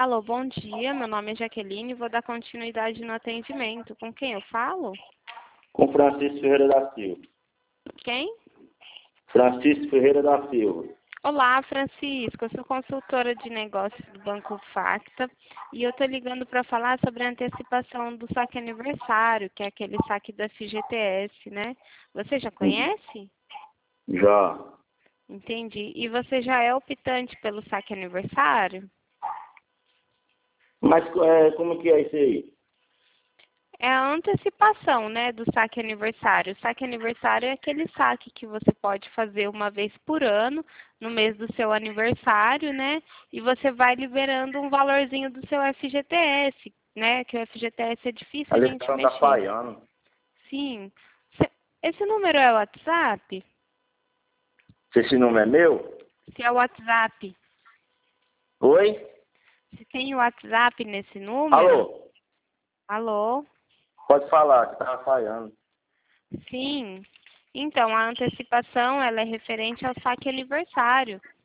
Alô, bom dia. Meu nome é Jaqueline e vou dar continuidade no atendimento. Com quem eu falo? Com Francisco Ferreira da Silva. Quem? Francisco Ferreira da Silva. Olá, Francisco. Eu sou consultora de negócios do Banco Facta e eu estou ligando para falar sobre a antecipação do saque aniversário, que é aquele saque da FGTS, né? Você já conhece? Já. Entendi. E você já é optante pelo saque aniversário? Mas como que é isso aí? É a antecipação, né, do saque aniversário. O saque aniversário é aquele saque que você pode fazer uma vez por ano, no mês do seu aniversário, né? E você vai liberando um valorzinho do seu FGTS, né? Que o FGTS é difícil A a gente lição tá mexer. falhando. Sim. Esse número é o WhatsApp? Se esse número é meu? Se é o WhatsApp, Oi? se tem o WhatsApp nesse número? Alô? Alô? Pode falar, que tava falhando. Sim. Então, a antecipação, ela é referente ao saque aniversário.